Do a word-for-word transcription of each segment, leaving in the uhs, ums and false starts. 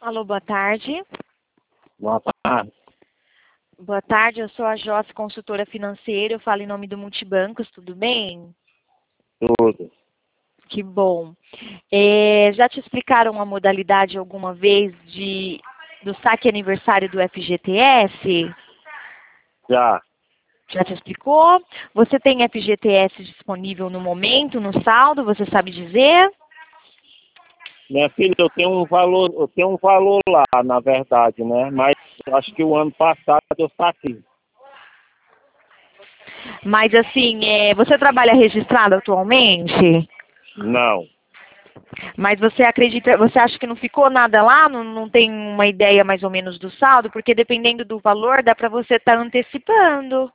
Alô, boa tarde. Boa tarde. Boa tarde, eu sou a Josi, consultora financeira, eu falo em nome do Multibancos, tudo bem? Tudo. Que bom. É, já te explicaram a modalidade alguma vez de, do saque aniversário do F G T S? Já. Já te explicou? Você tem F G T S disponível no momento, no saldo, você sabe dizer? Minha filha, eu tenho um valor, eu tenho um valor lá, na verdade, né? Mas eu acho que o ano passado eu saquei. Mas assim, é, você trabalha registrado atualmente? Não. Mas você acredita, você acha que não ficou nada lá? Não, não tem uma ideia mais ou menos do saldo? Porque dependendo do valor, dá para você estar antecipando.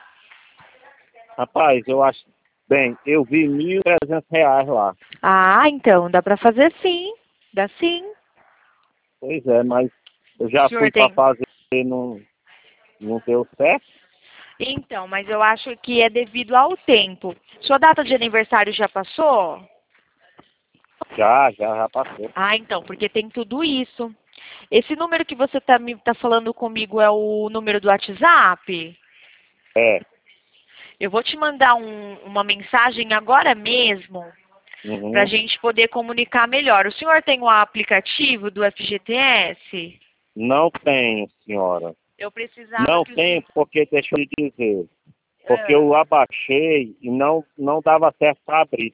Rapaz, eu acho. Bem, eu vi mil e trezentos reais lá. Ah, então, dá para fazer sim. Dá sim. Pois é, mas eu O já senhor fui para tem. fazer e não, não deu certo. Então, mas eu acho que é devido ao tempo. Sua data de aniversário já passou? Já, já, já passou. Ah, então, porque tem tudo isso. Esse número que você está me tá falando comigo é o número do WhatsApp? É. Eu vou te mandar um, uma mensagem agora mesmo para a Uhum. gente poder comunicar melhor. O senhor tem o aplicativo do F G T S? Não tenho, senhora. Eu precisava Não que o tenho senhor... porque, deixa eu lhe dizer, porque Ah, eu abaixei e não, não dava certo para abrir.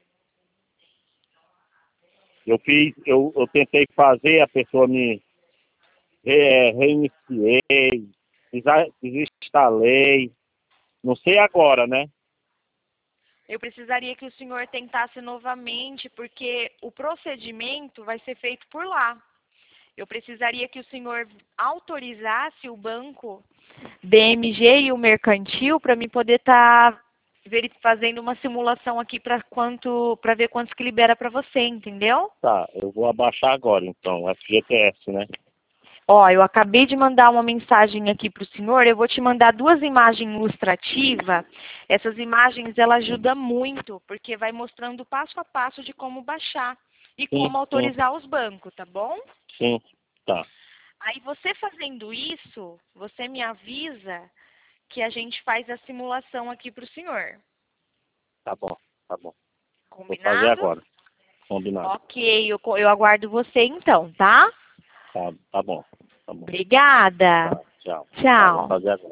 Eu fiz, eu, eu tentei fazer, a pessoa me re- reiniciei, desa- desinstalei. Não sei agora, né? eu precisaria que o senhor tentasse novamente, porque o procedimento vai ser feito por lá. Eu precisaria que o senhor autorizasse o banco B M G e o mercantil para mim poder estar fazendo uma simulação aqui para quanto, para ver quantos que libera para você, entendeu? Tá, eu vou abaixar agora então, F G T S, né? Ó, eu acabei de mandar uma mensagem aqui para o senhor, eu vou te mandar duas imagens ilustrativas. Essas imagens, ela ajuda muito, porque vai mostrando passo a passo de como baixar e Sim, como sim, autorizar os bancos, tá bom? sim. Tá, Aí você fazendo isso, você me avisa que a gente faz a simulação aqui para o senhor. tá bom, tá bom. Vou fazer Combinado? agora, combinado. Ok, eu, co- eu aguardo você então, tá? Tá, tá bom, tá bom. Obrigada. Tá, tchau. Tá, vou Tchau. fazer agora.